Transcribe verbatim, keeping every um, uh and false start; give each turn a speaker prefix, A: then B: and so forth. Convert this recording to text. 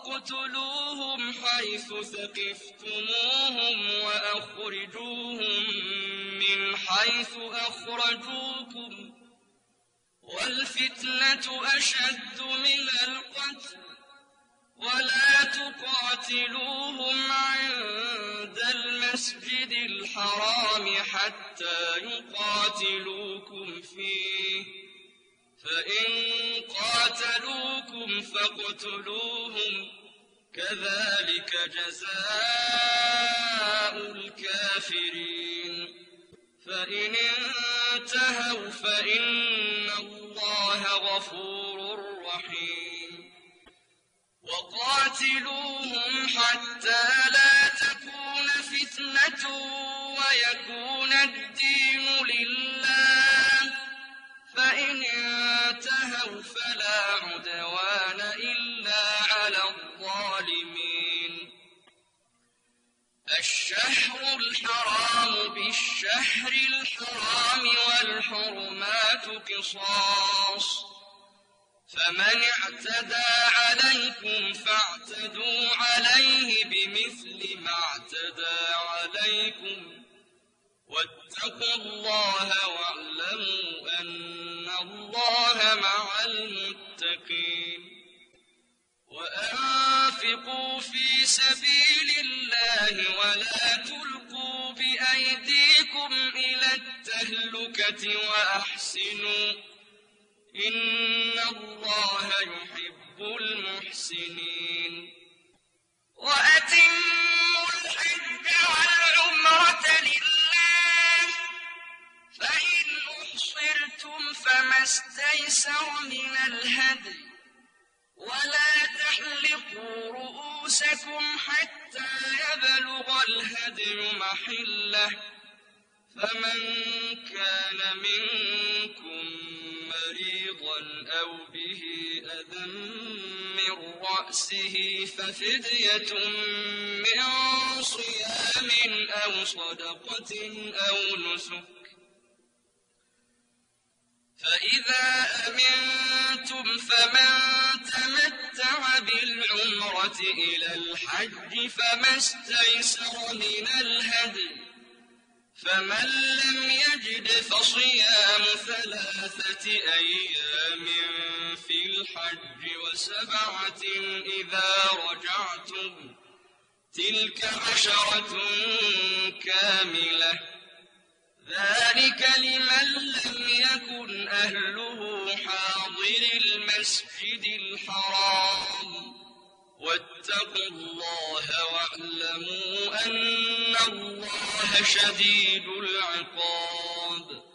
A: واقتلوهم حيث ثقفتموهم وأخرجوهم من حيث أخرجوكم والفتنة أشد من القتل ولا تقاتلوهم عند المسجد الحرام حتى يقاتلوكم فيه فإن قاتلوكم فاقتلوهم كذلك جزاء الكافرين فإن انتهوا فإن الله غفور رحيم وقاتلوهم حتى لا تكون فتنة ويكون الدين لله فإن انتهوا فلا عدوان إلا على الظالمين الشهر الحرام بالشهر الحرام والحرمات قصاص فمن اعتدى عليكم فاعتدوا عليه بمثل ما اعتدى عليكم واتقوا الله واعلموا أن الله مع المتقين وأنفقوا في سبيل الله ولا تلقوا بأيديكم إلى التهلكة وأحسنوا إن الله يحب المحسنين وأتموا الحج والعمرة لله فإن أحصرتم فما استيسر من الهدي ولا تحلقوا رؤوسكم حتى يبلغ الهدي محله فمن كان منكم مريضا أو به أذى من رأسه ففدية من صيام أو صدقة أو نسك فإذا أمنتم فمن تمتع بالعمرة إلى الحج فما استيسر من الهدي فمن لم يجد فصيام ثلاثة أيام في الحج وسبعة إذا رجعتم تلك عشرة كاملة ذلك لمن لم يكن أهله حاضر المسجد الحرام واتقوا الله واعلموا أن الله شديد العقاب